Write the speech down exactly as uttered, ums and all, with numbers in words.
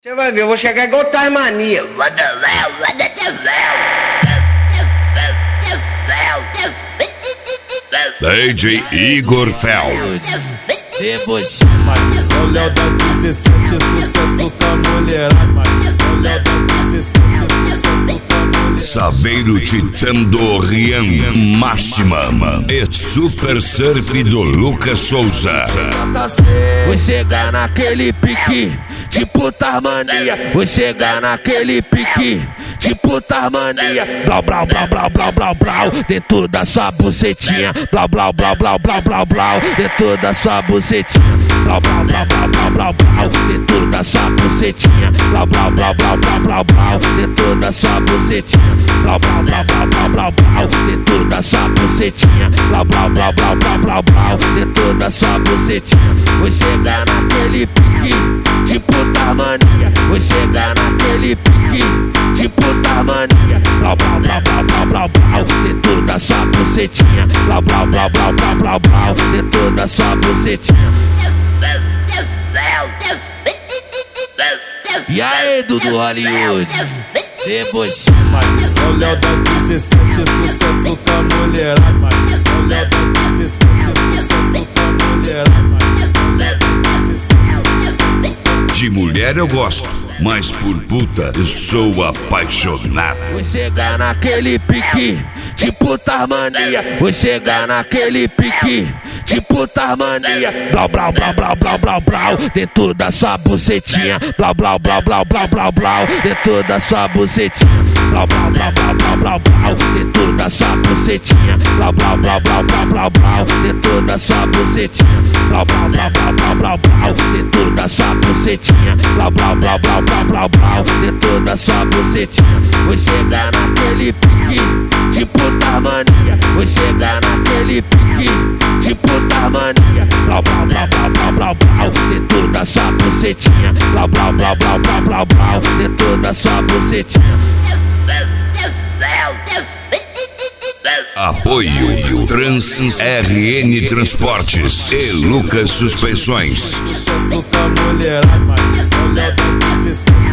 Você vai ver, eu vou chegar igual Tasmania. D J Igor Fel. São Léo da dezessete, sucesso com a mulherada. São Léo da dezessete, sucesso com a mulherada. Saveiro Titã do Rian Máxima e Super Surf do Lucas Souza. Vou chegar naquele pique de puta mania. Vou chegar naquele pique de puta mania. Blau, blau, blau, blau, blau, blau, blau, dentro da sua bucetinha. Blau, blau, blau, blau, blau, blau, blau, dentro da sua bucetinha. Blau, blau, blau, blau, blau, blau, blau, dentro da sua bucetinha. Blau, blau, blau, blau, blau, blau, blau, dentro da sua bucetinha. Blau, blau, blau, blau, blau, blau, blau, dentro da sua bucetinha. Blau, blau, blau, blau, blau, blau, blau, dentro da sua bucetinha. Vou chegar naquele pique de puta mania. Vou chegar naquele pique de puta mania. Blau, blau, blau, blau, blau, blau, blau, dentro da sua bucetinha. Blau, blau, blau, blau, blau, blau, blau, dentro da sua bucetinha. E aí, Dudu Hollywood? Deboche. São Léo da dezessete, sucesso com a mulherada. São Léo da dezessete, sucesso com a mulherada. De mulher eu gosto, mas por puta eu sou apaixonado. Vou chegar naquele pique de puta mania. Vou chegar naquele pique de puta mania. Blau, blau, blau, blau, blau, blau, blau, dentro da sua bucetinha. Blau, blau, blau, blau, blau, blau, blau, dentro da sua bucetinha. Blau, blau, blau, blau, blau, blau, blau, dentro da sua bucetinha. Blau, blau, blau, blau, blau, blau, blau, dentro da sua bucetinha. Blau, blau, blau, blau, blau, blau, blau, dentro da sua bucetinha. Blau, blau, blau, blau, blau, blau, blau, dentro da sua bucetinha. Vou chegar naquele pique de puta mania. Vou chegar naquele pique de puta mania. Blau, blau, blau, blau, blau, blau, blau, dentro da sua bucetinha. Blau, blau, blau, blau, blau, blau, blau, dentro da sua bucetinha. Apoio Trans R N Transportes e Lucas Suspensões. Sucesso com a mulherada. São Léo da dezessete.